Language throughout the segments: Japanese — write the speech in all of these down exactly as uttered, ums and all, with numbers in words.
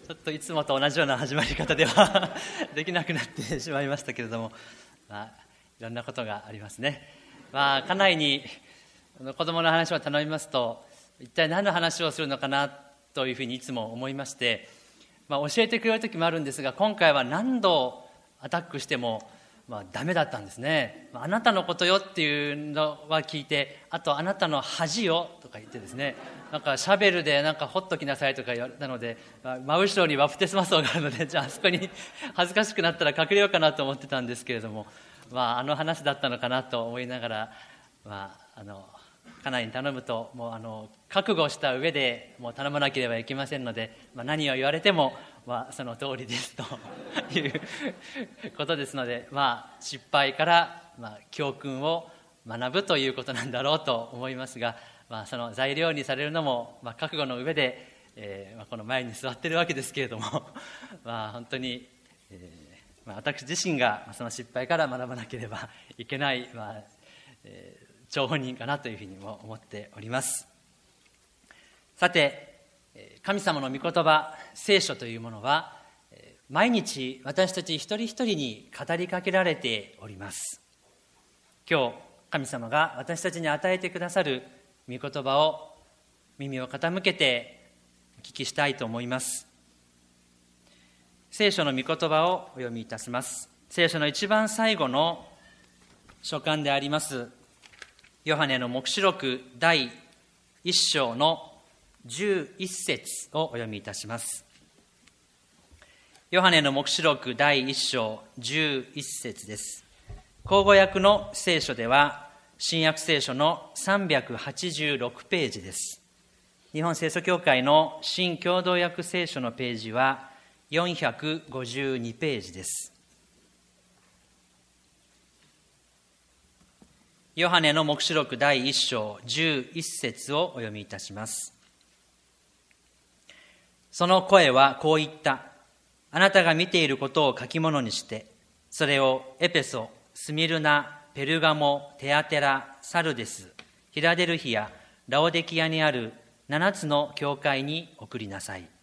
ちょっといつもと同じような始まり方ではできなくなってしまいましたけれども、まあ、いろんなことがありますね。まあ、家内に子供の話を頼みますと、一体何の話をするのかなというふうにいつも思いまして、まあ、教えてくれる時もあるんですが、今回は何度アタックしてもまあ、ダメだったんですね。あなたのことよっていうのは聞いて、あとあなたの恥よとか言ってですね、なんかシャベルでなんか掘っときなさいとか言われたので、真後ろにバプテスマ層があるので、じゃああそこに恥ずかしくなったら隠れようかなと思ってたんですけれども、まあ、あの話だったのかなと思いながら、まあ、あの家内に頼むともうあの覚悟した上でもう頼まなければいけませんので、まあ、何を言われても、まあ、その通りですということですので、まあ、失敗から、まあ、教訓を学ぶということなんだろうと思いますが、まあ、その材料にされるのも、まあ、覚悟の上で、えーまあ、この前に座っているわけですけれどもまあ本当に、えーまあ、私自身がその失敗から学ばなければいけない、まあえー張本人かなというふうにも思っております。さて、神様の御言葉、聖書というものは毎日私たち一人一人に語りかけられております。今日神様が私たちに与えてくださる御言葉を耳を傾けてお聞きしたいと思います。聖書の御言葉をお読みいたします。聖書の一番最後の書簡でありますヨハネの黙示録第一章の十一節をお読みいたします。ヨハネの黙示録第一章十一節です。口語訳の聖書では新約聖書のさんびゃくはちじゅうろくページです。日本聖書協会の新共同訳聖書のページはよんひゃくごじゅうにページです。ヨハネの黙示録第一章十一節をお読みいたします。その声はこう言った。あなたが見ていることを書き物にして、それをエペソ、スミルナ、ペルガモ、テアテラ、サルデス、フィラデルフィア、ラオデキアにある七つの教会に送りなさい。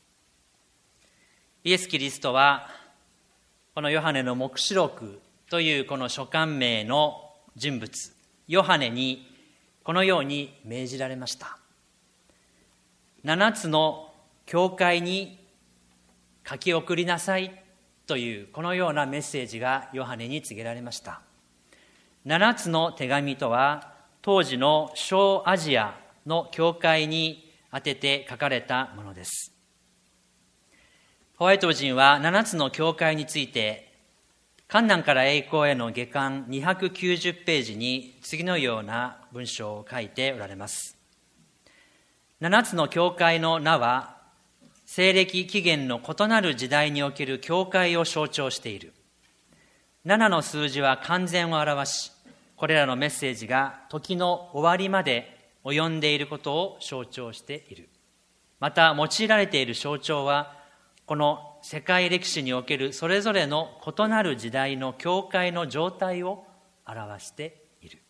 イエス・キリストは、このヨハネの黙示録というこの書簡名の人物ヨハネにこのように命じられました。七つの教会に書き送りなさいというこのようなメッセージがヨハネに告げられました。七つの手紙とは当時の小アジアの教会に宛てて書かれたものです。ホワイト人は七つの教会について観難から栄光への下巻にひゃくきゅうじゅうページに次のような文章を書いておられます。七つの教会の名は西暦紀元の異なる時代における教会を象徴している。七の数字は完全を表し、これらのメッセージが時の終わりまで及んでいることを象徴している。また用いられている象徴はこの世界歴史におけるそれぞれの異なる時代の教会の状態を表している。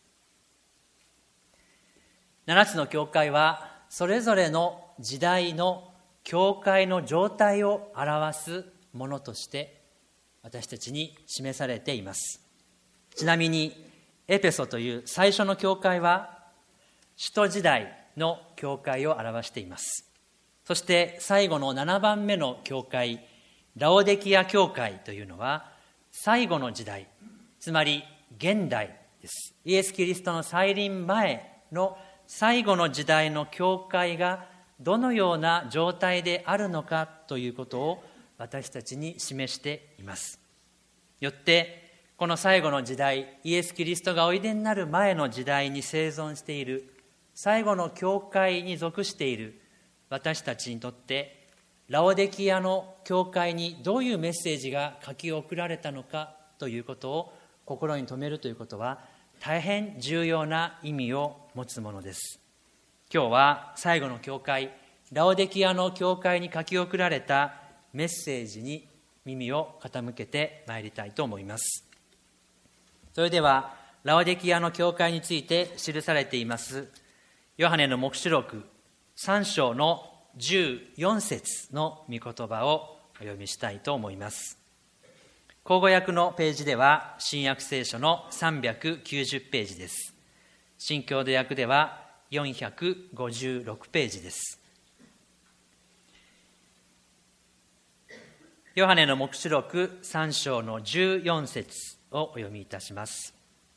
七つの教会はそれぞれの時代の教会の状態を表すものとして私たちに示されています。ちなみにエペソという最初の教会は使徒時代の教会を表しています。そして最後のななばんめの教会ラオデキア教会というのは最後の時代、つまり現代です。イエス・キリストの再臨前の最後の時代の教会がどのような状態であるのかということを私たちに示しています。よってこの最後の時代、イエス・キリストがおいでになる前の時代に生存している最後の教会に属している私たちにとってラオデキアの教会にどういうメッセージが書き送られたのかということを心に留めるということは大変重要な意味を持つものです。今日は最後の教会ラオデキアの教会に書き送られたメッセージに耳を傾けてまいりたいと思います。それではラオデキアの教会について記されていますヨハネの黙示録さん章のじゅうよん節の御言葉をお読みしたいと思います。口語訳のページでは新約聖書のさんびゃくきゅうじゅうページです。新共同訳ではよんひゃくごじゅうろくページです。ヨハネの黙示録さん章のじゅうよん節をお読みいたします。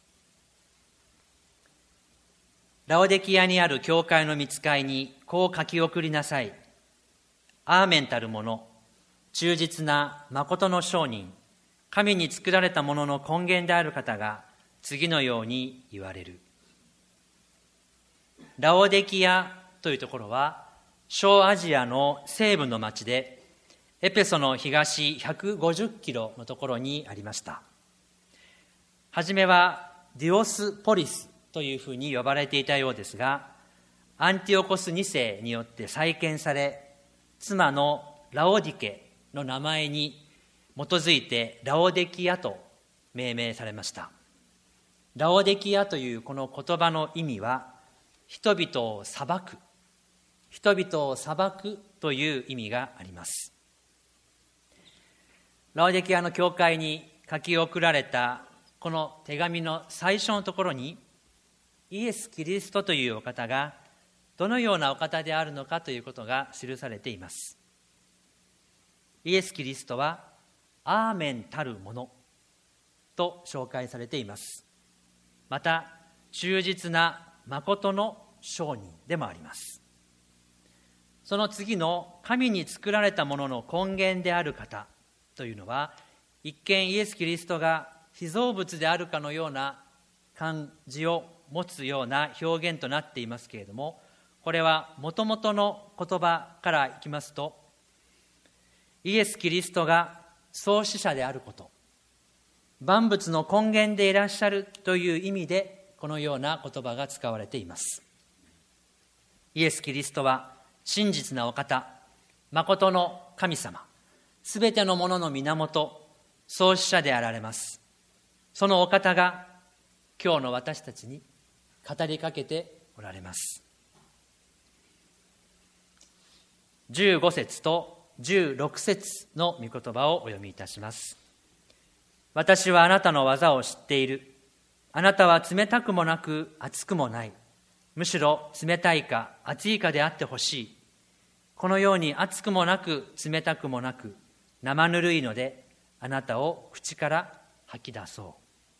ラオデキアにある教会の御使いにこう書き送りなさい。アーメンたる者、忠実な誠の証人、神に作られたものの根源である方が次のように言われる。ラオデキアというところは小アジアの西部の町で、エペソの東ひゃくごじゅっキロのところにありました。はじめはディオスポリスというふうに呼ばれていたようですが、アンティオコスに世によって再建され、妻のラオディケの名前に基づいてラオデキアと命名されました。ラオデキアというこの言葉の意味は、人々を裁く、人々を裁くという意味があります。ラオデキアの教会に書き送られたこの手紙の最初のところに、イエス・キリストというお方がどのようなお方であるのかということが記されています。イエス・キリストはアーメンたるものと紹介されています。また忠実な誠の証人でもあります。その次の神に作られたものの根源である方というのは、一見イエス・キリストが被造物であるかのような感じを持つような表現となっていますけれども、これはもともとの言葉からいきますと、イエス・キリストが創始者であること、万物の根源でいらっしゃるという意味でこのような言葉が使われています。イエス・キリストは真実なお方、誠の神様、すべてのものの源、創始者であられます。そのお方が今日の私たちに語りかけておられます。じゅうご節とじゅうろく節の御言葉をお読みいたします。私はあなたの技を知っている。あなたは冷たくもなく熱くもない。むしろ冷たいか熱いかであってほしい。このように熱くもなく冷たくもなく生ぬるいので、あなたを口から吐き出そう。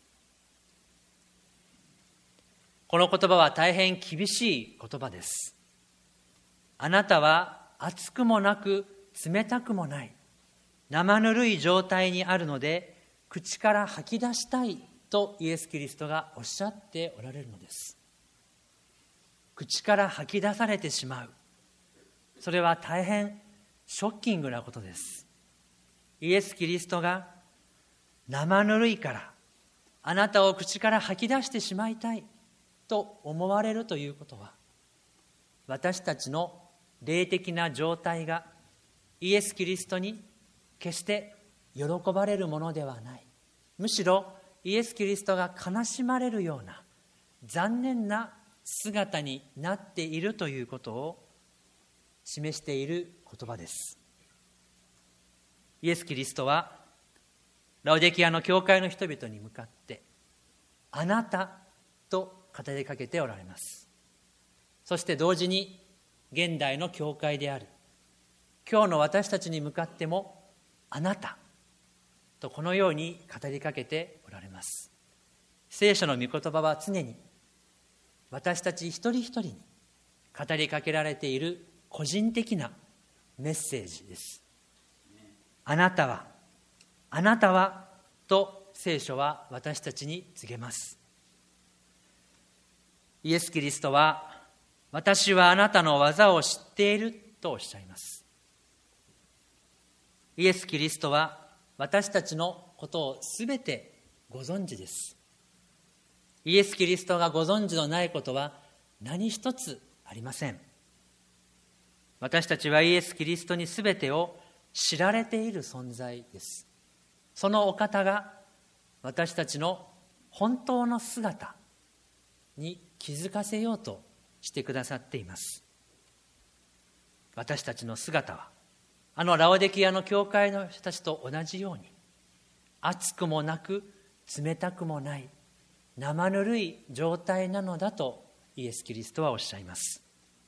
この言葉は大変厳しい言葉です。あなたは熱くもなく冷たくもない生ぬるい状態にあるので、口から吐き出したいとイエス・キリストがおっしゃっておられるのです。口から吐き出されてしまう、それは大変ショッキングなことです。イエス・キリストが生ぬるいからあなたを口から吐き出してしまいたいと思われるということは、私たちの霊的な状態がイエス・キリストに決して喜ばれるものではない。むしろイエス・キリストが悲しまれるような残念な姿になっているということを示している言葉です。イエス・キリストはラオデキアの教会の人々に向かって、あなたと語りかけておられます。そして同時に現代の教会である今日の私たちに向かっても、あなたとこのように語りかけておられます。聖書の御言葉は常に私たち一人一人に語りかけられている個人的なメッセージです。あなたは、あなたはと聖書は私たちに告げます。イエス・キリストは、私はあなたの技を知っているとおっしゃいます。イエス・キリストは私たちのことをすべてご存知です。イエス・キリストがご存知のないことは何一つありません。私たちはイエス・キリストにすべてを知られている存在です。そのお方が私たちの本当の姿に気づかせようとしてくださっています。 私たちの姿はあのラオデキアの教会の人たちと同じように、熱くもなく冷たくもない生ぬるい状態なのだとイエス・キリストはおっしゃいます。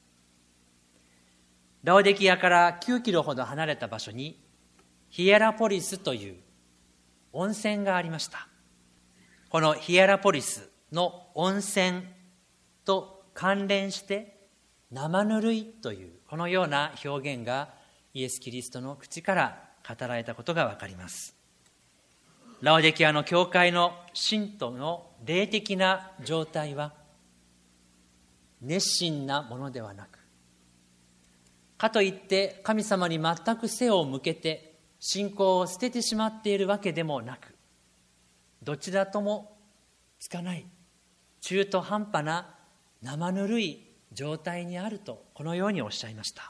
ラオデキアからきゅうキロほど離れた場所にヒエラポリスという温泉がありました。このヒエラポリスの温泉と関連して生ぬるいというこのような表現がイエス・キリストの口から語られたことがわかります。ラオデキアの教会の信徒の霊的な状態は熱心なものではなく、かといって神様に全く背を向けて信仰を捨ててしまっているわけでもなく、どちらともつかない中途半端な生ぬるい状態にあると、このようにおっしゃいました。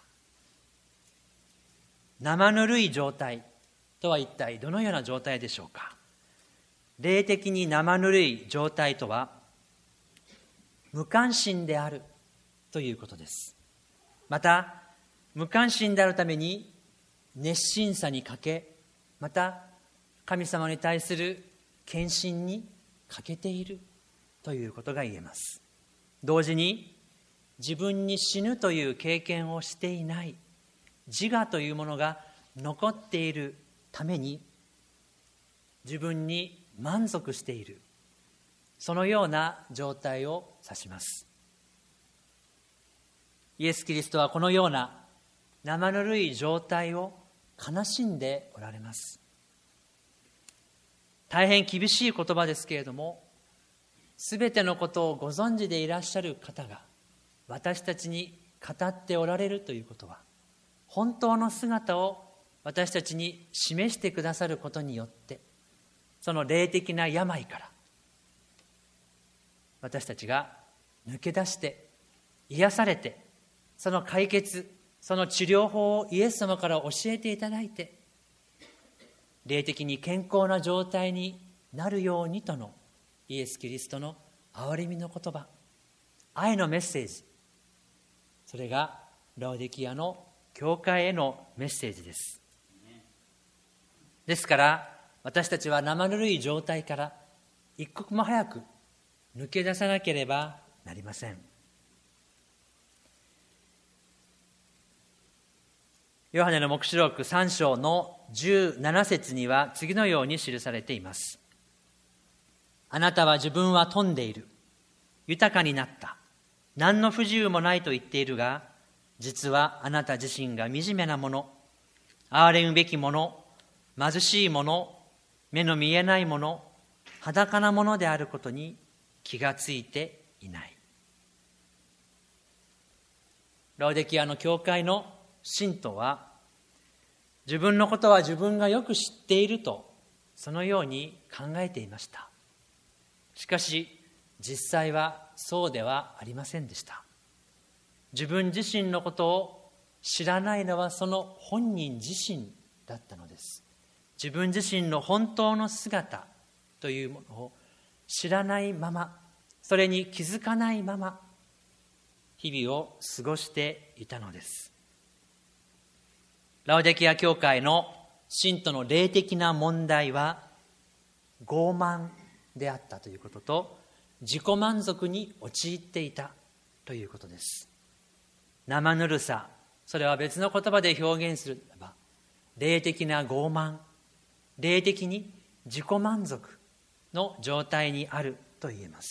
生ぬるい状態とは一体どのような状態でしょうか。霊的に生ぬるい状態とは無関心であるということです。また無関心であるために熱心さに欠け、また神様に対する献身に欠けているということが言えます。同時に自分に死ぬという経験をしていない自我というものが残っているために、自分に満足している、そのような状態を指します。イエス・キリストはこのような生ぬるい状態を悲しんでおられます。大変厳しい言葉ですけれども、すべてのことをご存知でいらっしゃる方が私たちに語っておられるということは、本当の姿を私たちに示してくださることによって、その霊的な病から私たちが抜け出して癒されて、その解決、その治療法をイエス様から教えていただいて、霊的に健康な状態になるようにとのイエス・キリストの憐れみの言葉、愛のメッセージ、それがラオデキアの教会へのメッセージです。ですから私たちは生ぬるい状態から一刻も早く抜け出さなければなりません。ヨハネの黙示録さん章のじゅうなな節には次のように記されています。あなたは自分は富んでいる、豊かになった、何の不自由もないと言っているが、実はあなた自身が惨めなもの、憐れむべきもの、貧しいもの、目の見えないもの、裸なものであることに気がついていない。ラオデキアの教会の信徒は、自分のことは自分がよく知っていると、そのように考えていました。しかし実際はそうではありませんでした。自分自身のことを知らないのはその本人自身だったのです。自分自身の本当の姿というものを知らないまま、それに気づかないまま日々を過ごしていたのです。ラオデキア教会の信徒の霊的な問題は傲慢であったということと、自己満足に陥っていたということです。生ぬるさ、それは別の言葉で表現するならば、霊的な傲慢、霊的に自己満足の状態にあると言えます。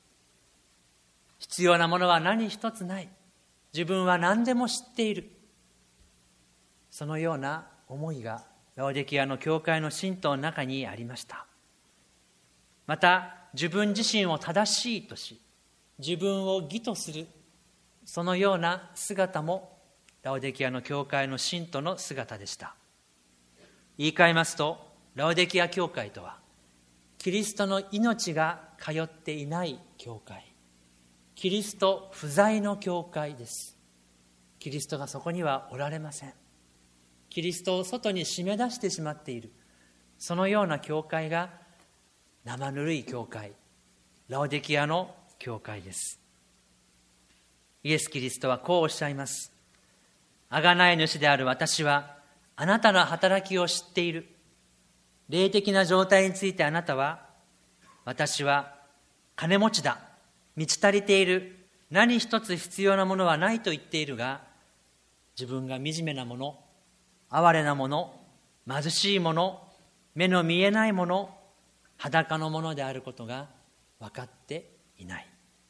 必要なものは何一つない、自分は何でも知っている、そのような思いがラオデキアの教会の信徒の中にありました。また自分自身を正しいとし、自分を義とする、そのような姿もラオデキアの教会の信徒の姿でした。言い換えますと、ラオデキア教会とはキリストの命が通っていない教会、キリスト不在の教会です。キリストがそこにはおられません。キリストを外に締め出してしまっている、そのような教会が生ぬるい教会、ラオデキアの教会です。イエス・キリストはこうおっしゃいます。 贖い主である私はあなたの働きを知っている。霊的な状態についてあなたは、私は金持ちだ、満ち足りている、何一つ必要なものはないと言っているが、自分が惨めなもの、哀れなもの、貧しいもの、目の見えないもの、裸のものであることが分かっていない。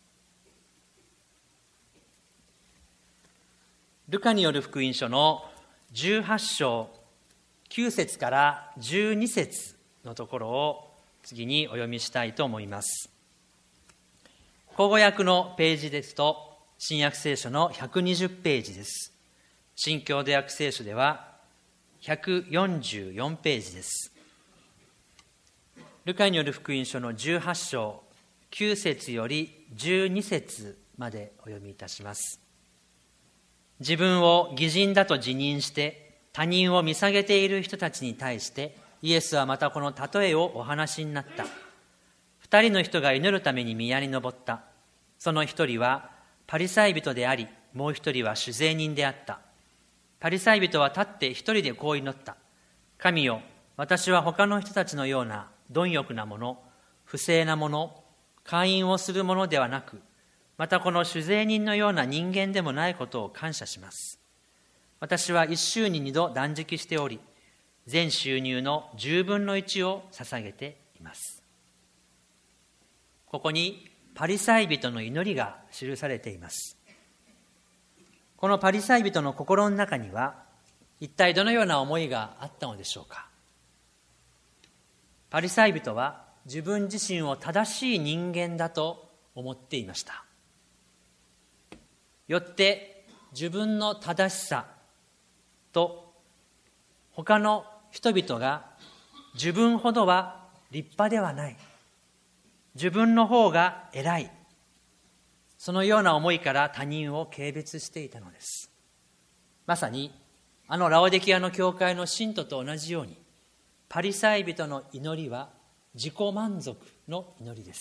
ルカによる福音書のじゅうはち章きゅう節からじゅうに節のところを次にお読みしたいと思います。口語訳のページですと新約聖書のひゃくにじゅうページです。新共同訳聖書ではひゃくよんじゅうよんページです。ルカによる福音書のじゅうはち章きゅう節よりじゅうに節までお読みいたします。自分を義人だと自認して他人を見下げている人たちに対してイエスはまたこの例えをお話しになった。二人の人が祈るために宮に登った。その一人はパリサイ人であり、もう一人は酒税人であった。パリサイ人は立って一人でこう祈った。神よ、私は他の人たちのような貪欲なもの、不正なもの、姦淫をするものではなく、またこの酒税人のような人間でもないことを感謝します。私は一週に二度断食しており、全収入の十分の一を捧げています。ここにパリサイ人の祈りが記されています。このパリサイ人の心の中には一体どのような思いがあったのでしょうか。パリサイ人は自分自身を正しい人間だと思っていました。よって自分の正しさと他の人々が自分ほどは立派ではない、自分の方が偉い、そのような思いから他人を軽蔑していたのです。まさにあのラオデキアの教会の信徒と同じように、パリサイ人の祈りは自己満足の祈りです。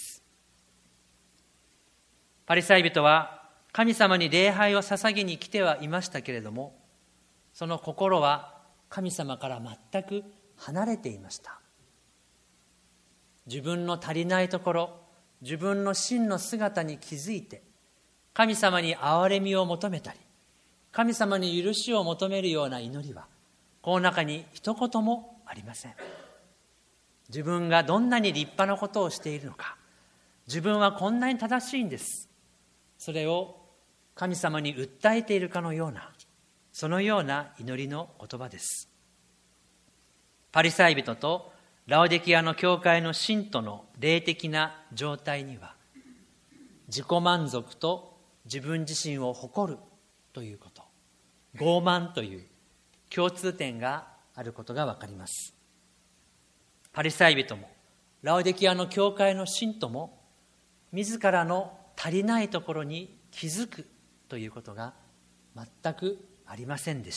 パリサイ人は神様に礼拝を捧げに来てはいましたけれども、その心は神様から全く離れていました。自分の足りないところ、自分の真の姿に気づいて、神様に憐れみを求めたり、神様に許しを求めるような祈りは、この中に一言もありません。自分がどんなに立派なことをしているのか、自分はこんなに正しいんです、それを神様に訴えているかのような、そのような祈りの言葉です。パリサイ人とラオデキアの教会の信徒の霊的な状態には、自己満足と自分自身を誇るということ、傲慢という共通点があることがわかります。パリサイ人もラオデキアの教会の信徒も、自らの足りないところに気づくということが全くありませんでした。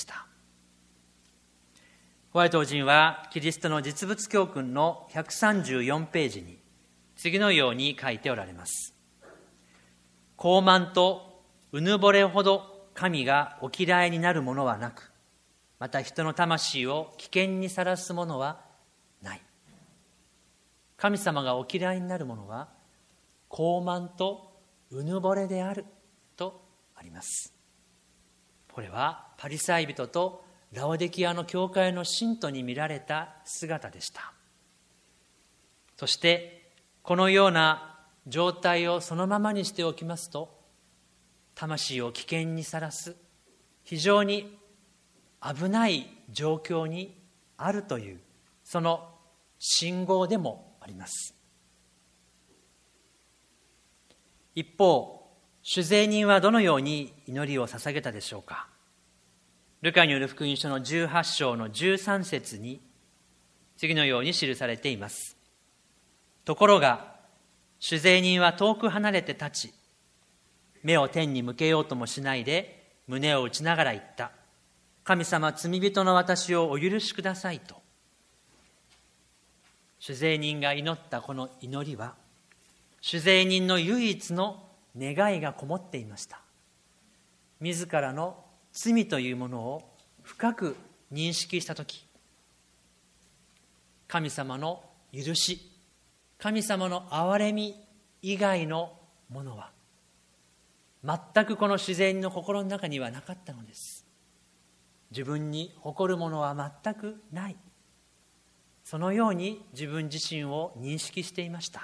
ホワイト夫人はキリストの実物教訓のひゃくさんじゅうよんページに次のように書いておられます。傲慢とうぬぼれほど神がお嫌いになるものはなく、また人の魂を危険にさらすものはない。神様がお嫌いになるものは傲慢とうぬぼれであるとあります。これはパリサイ人とラオデキアの教会の信徒に見られた姿でした。そしてこのような状態をそのままにしておきますと、魂を危険にさらす非常に危ない状況にあるという、その信号でもあります。一方、酒税人はどのように祈りを捧げたでしょうか。ルカによる福音書のじゅうはち章のじゅうさん節に次のように記されています。ところが酒税人は遠く離れて立ち、目を天に向けようともしないで胸を打ちながら言った。神様、罪人の私をお許しくださいと。酒税人が祈ったこの祈りは、酒税人の唯一の願いがこもっていました。自らの罪というものを深く認識したとき、神様の許し、神様の憐れみ以外のものは全くこの自然の心の中にはなかったのです。自分に誇るものは全くない。そのように自分自身を認識していました。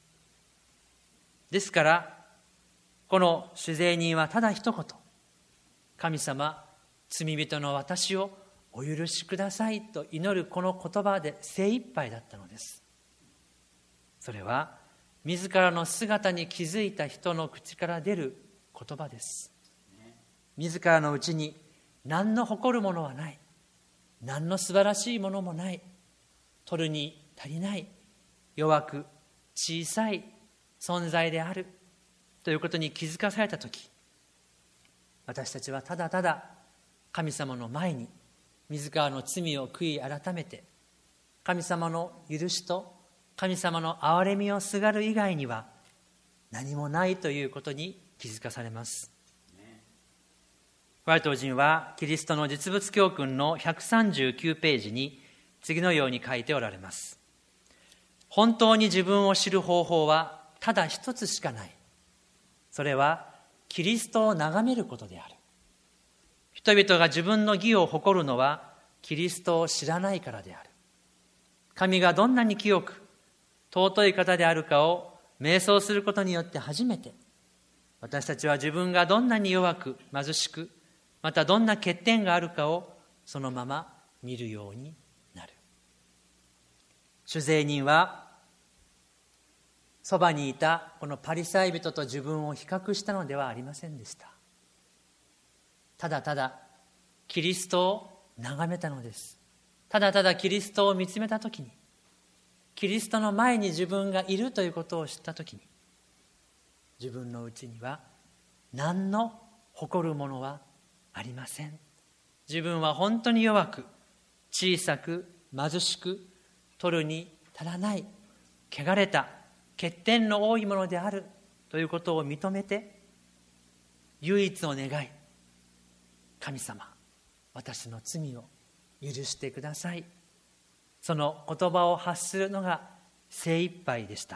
ですからこの主税人はただ一言、神様、罪人の私をお許しくださいと祈るこの言葉で精一杯だったのです。それは自らの姿に気づいた人の口から出る言葉です。自らのうちに何の誇るものはない、何の素晴らしいものもない、取るに足りない、弱く小さい存在であるということに気づかされたとき、私たちはただただ神様の前に自らの罪を悔い改めて、神様の許しと神様の憐れみをすがる以外には何もないということに気づかされます。ホワイト夫人はキリストの実物教訓のひゃくさんじゅうきゅうページに次のように書いておられます。本当に自分を知る方法はただ一つしかない。それはキリストを眺めることである。人々が自分の義を誇るのはキリストを知らないからである。神がどんなに清く尊い方であるかを瞑想することによって初めて、私たちは自分がどんなに弱く貧しく、またどんな欠点があるかをそのまま見るようになる。主税人はそばにいたこのパリサイ人と自分を比較したのではありませんでした。ただただキリストを眺めたのです。ただただキリストを見つめたときに、キリストの前に自分がいるということを知ったときに、自分のうちには何の誇るものはありません。自分は本当に弱く、小さく、貧しく、取るに足らない、汚れた、欠点の多いものであるということを認めて、唯一を願い、神様、私の罪を許してください。その言葉を発するのが精一杯でした。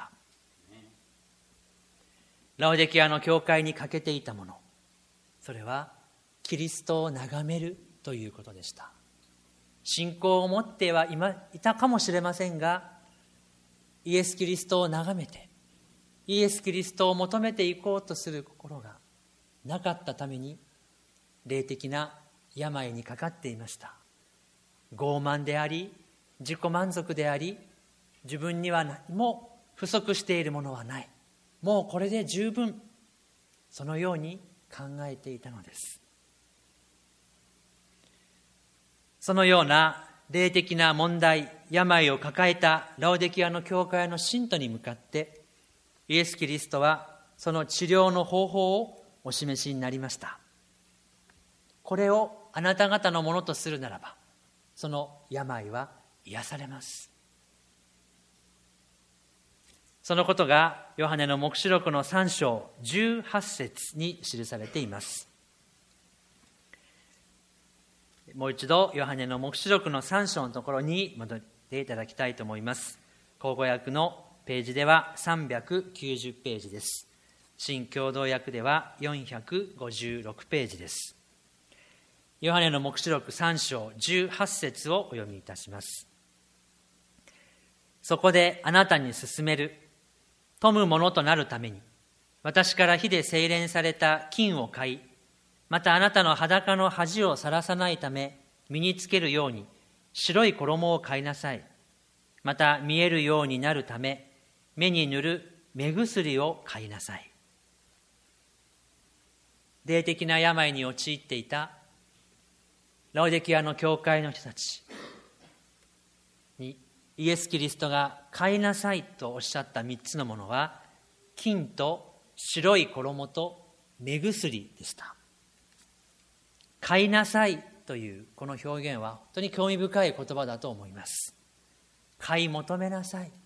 ラオデキアの教会に欠けていたもの、それはキリストを眺めるということでした。信仰を持ってはいまいたかもしれませんが、イエス・キリストを眺めて、イエス・キリストを求めていこうとする心がなかったために、霊的な病にかかっていました。傲慢であり、自己満足であり、自分には何も不足しているものはない、もうこれで十分、そのように考えていたのです。そのような霊的な問題、病を抱えたラオデキアの教会の信徒に向かって、イエス・キリストはその治療の方法をお示しになりました。これをあなた方のものとするならば、その病は癒されます。そのことがヨハネの黙示録のさん章じゅうはち節に記されています。もう一度ヨハネの黙示録のさん章のところに戻っていただきたいと思います。口語訳のページではさんびゃくきゅうじゅうページです。新共同訳ではよんひゃくごじゅうろくページです。ヨハネの黙示録さん章じゅうはち節をお読みいたします。そこであなたに勧める、富むものとなるために、私から火で精錬された金を買い、またあなたの裸の恥をさらさないため、身につけるように白い衣を買いなさい。また見えるようになるため、目に塗る目薬を買いなさい。霊的な病に陥っていたラオデキアの教会の人たちに、イエス・キリストが買いなさいとおっしゃった三つのものは、金と白い衣と目薬でした。買いなさいというこの表現は本当に興味深い言葉だと思います。買い求めなさい。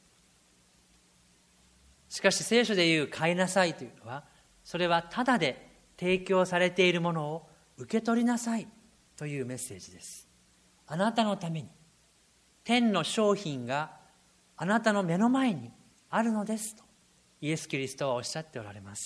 しかし聖書でいう買いなさいというのは、それはただで提供されているものを受け取りなさいというメッセージです。あなたのために天の商品があなたの目の前にあるのですとイエス・キリストはおっしゃっておられます。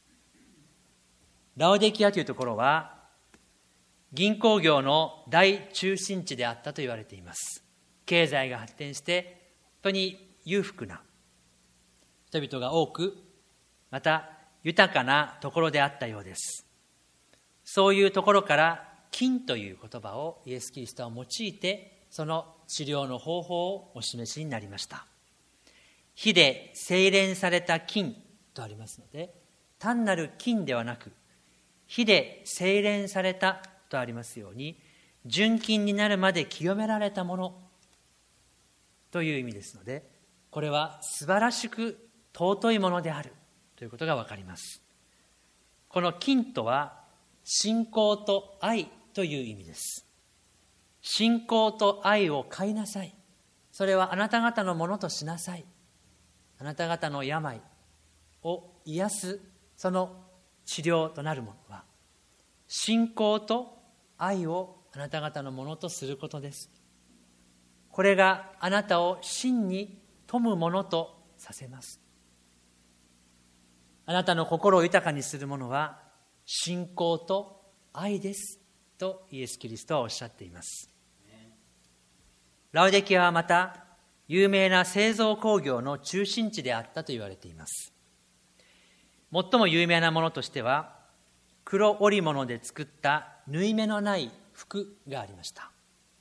ラオデキアというところは銀行業の大中心地であったと言われています。経済が発展して本当に裕福な人々が多く、また豊かなところであったようです。そういうところから金という言葉をイエス・キリストは用いて、その治療の方法をお示しになりました。火で精錬された金とありますので、単なる金ではなく火で精錬されたとありますように、純金になるまで清められたものという意味ですので、これは素晴らしく尊いものであるということがわかります。この金とは信仰と愛という意味です。信仰と愛を買いなさい。それはあなた方のものとしなさい。あなた方の病を癒すその治療となるものは、信仰と愛をあなた方のものとすることです。これがあなたを真に富むものとさせます。あなたの心を豊かにするものは信仰と愛ですとイエス・キリストはおっしゃっています。ラオデキアはまた有名な製造工業の中心地であったと言われています。最も有名なものとしては、黒織物で作った縫い目のない服がありました。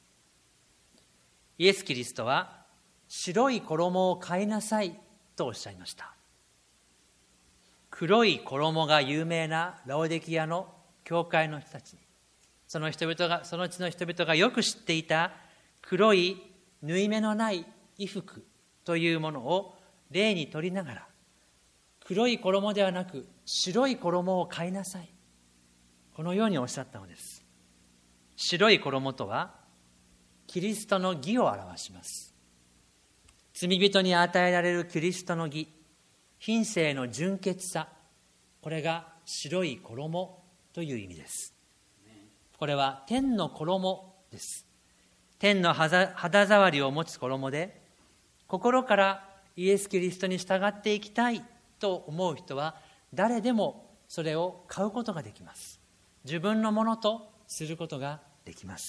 イエス・キリストは白い衣を買いなさいとおっしゃいました。黒い衣が有名なラオデキアの教会の人たちに、その人々がその地の人々がよく知っていた黒い縫い目のない衣服というものを例にとりながら、黒い衣ではなく白い衣を買いなさい、このようにおっしゃったのです。白い衣とはキリストの義を表します。罪人に与えられるキリストの義、品性の純潔さ、これが白い衣という意味です。これは天の衣です。天の肌触りを持つ衣で、心からイエス・キリストに従っていきたいと思う人は誰でもそれを買うことができます。自分のものとすることができます。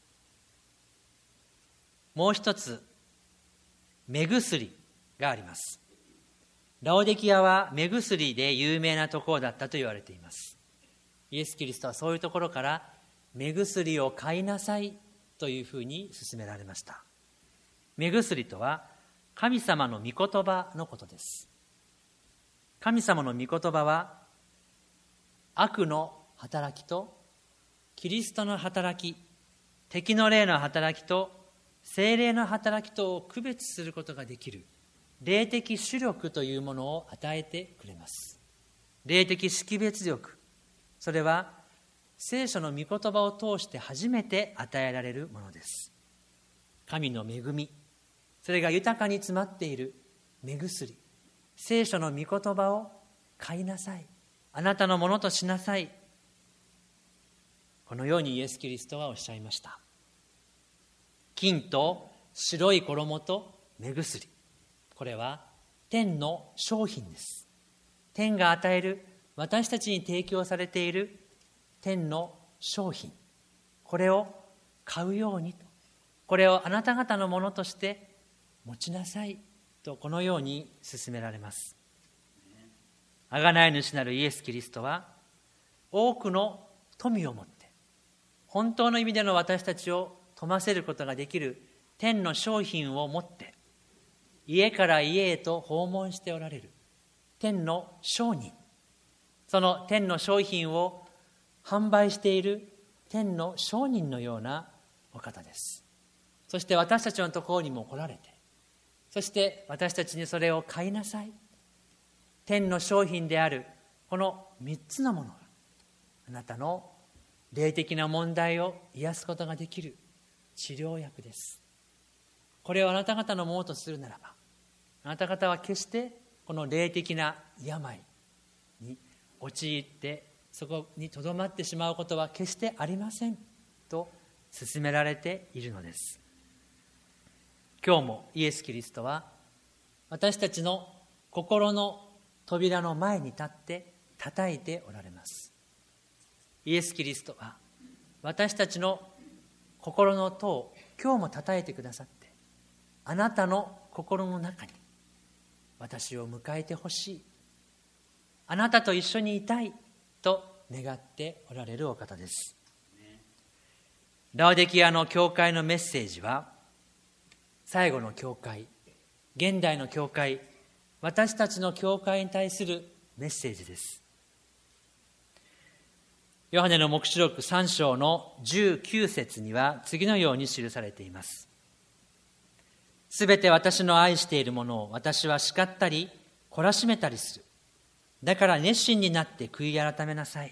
もう一つ、目薬があります。ラオデキアは目薬で有名なところだったと言われています。イエス・キリストはそういうところから目薬を買いなさいというふうに勧められました。目薬とは神様の御言葉のことです。神様の御言葉は悪の働きとキリストの働き、敵の霊の働きと聖霊の働きとを区別することができる霊的視力というものを与えてくれます。霊的識別力、それは聖書の御言葉を通して初めて与えられるものです。神の恵み、それが豊かに詰まっている目薬、聖書の御言葉を買いなさい、あなたのものとしなさい、このようにイエス・キリストはおっしゃいました。金と白い衣と目薬、これは天の商品です。天が与える、私たちに提供されている天の商品、これを買うようにと、これをあなた方のものとして持ちなさいと、このように勧められます。贖い主なるイエス・キリストは多くの富を持って、本当の意味での私たちを富ませることができる天の商品を持って、家から家へと訪問しておられる天の商人、その天の商品を販売している天の商人のようなお方です。そして私たちのところにも来られて、そして私たちにそれを買いなさい。天の商品であるこの三つのものがあなたの霊的な問題を癒すことができる治療薬です。これをあなた方のものとするならば、あなた方は決してこの霊的な病に陥ってそこにとどまってしまうことは決してありませんと勧められているのです。今日もイエス・キリストは私たちの心の扉の前に立って叩いておられます。イエス・キリストは私たちの心の戸を今日も叩いてくださって、あなたの心の中に私を迎えてほしい、あなたと一緒にいたいと願っておられるお方です。ラオデキアの教会のメッセージは、最後の教会、現代の教会、私たちの教会に対するメッセージです。ヨハネの黙示録さん章のじゅうきゅう節には次のように記されています。すべて私の愛しているものを私は叱ったり懲らしめたりする。だから熱心になって悔い改めなさい。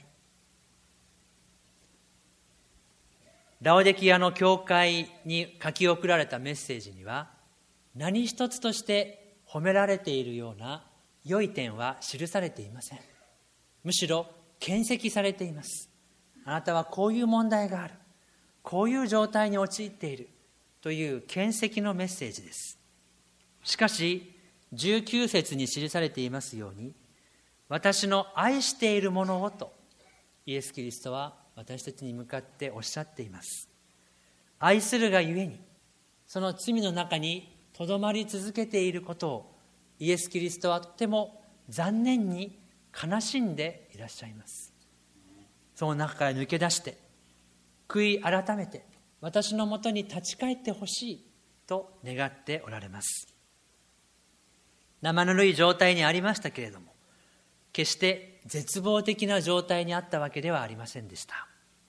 ラオデキアの教会に書き送られたメッセージには、何一つとして褒められているような良い点は記されていません。むしろ検責されています。あなたはこういう問題がある、こういう状態に陥っているという検責のメッセージです。しかしじゅうきゅう節に記されていますように、私の愛しているものをとイエス・キリストは私たちに向かっておっしゃっています。愛するがゆえに、その罪の中にとどまり続けていることをイエス・キリストはとても残念に悲しんでいらっしゃいます。その中から抜け出して悔い改めて私のもとに立ち返ってほしいと願っておられます。生ぬるい状態にありましたけれども、決して絶望的な状態にあったわけではありませんでした。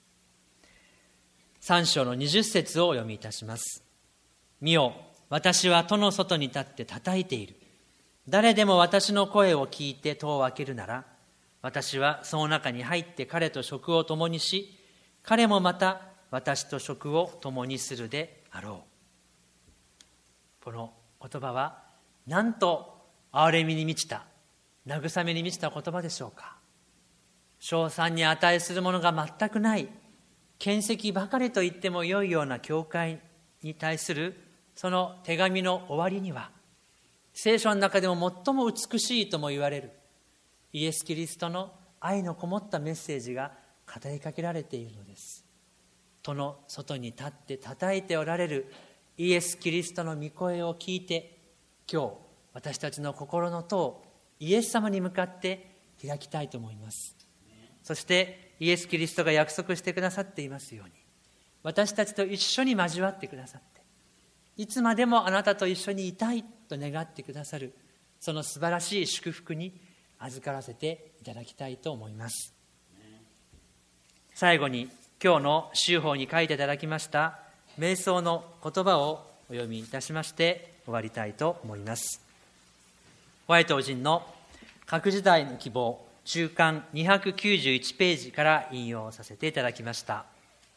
さん章のにじゅう節をお読みいたします。見よ、私は戸の外に立って叩いている。誰でも私の声を聞いて戸を開けるなら、私はその中に入って彼と食を共にし、彼もまた私と食を共にするであろう。この言葉はなんと憐れみに満ちた、慰めに満ちた言葉でしょうか。称賛に値するものが全くない、検責ばかりと言ってもよいような教会に対するその手紙の終わりには、聖書の中でも最も美しいとも言われるイエス・キリストの愛のこもったメッセージが語りかけられているのです。戸の外に立って叩いておられるイエス・キリストの御声を聞いて、今日私たちの心の戸をイエス様に向かって開きたいと思います。そしてイエス・キリストが約束してくださっていますように、私たちと一緒に交わってくださって、いつまでもあなたと一緒にいたいと願ってくださる、その素晴らしい祝福に預からせていただきたいと思います。最後に今日の修法に書いていただきました瞑想の言葉をお読みいたしまして終わりたいと思います。ホワイト夫人の各時代の希望中間にひゃくきゅうじゅういちページから引用させていただきました。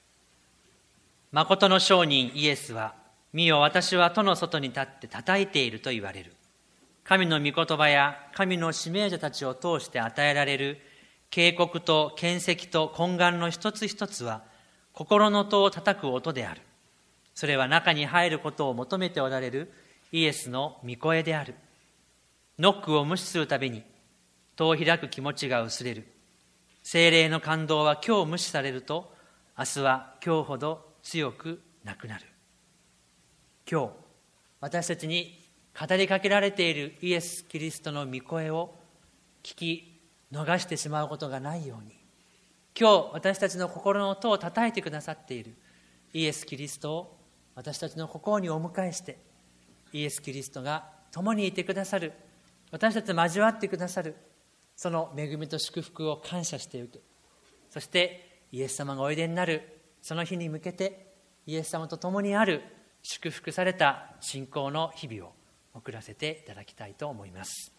誠の証人イエスは、見よ私は戸の外に立って叩いていると言われる。神の御言葉や神の使命者たちを通して与えられる警告と検責と懇願の一つ一つは心の戸を叩く音である。それは中に入ることを求めておられるイエスの御声である。ノックを無視するたびに戸を開く気持ちが薄れる。聖霊の感動は今日無視されると、明日は今日ほど強くなくなる。今日私たちに語りかけられているイエス・キリストの御声を聞き逃してしまうことがないように、今日私たちの心の戸を叩いてくださっているイエス・キリストを私たちの心にお迎えして、イエス・キリストが共にいてくださる、私たちと交わってくださるその恵みと祝福を感謝している。そしてイエス様がおいでになるその日に向けて、イエス様と共にある祝福された信仰の日々を送らせていただきたいと思います。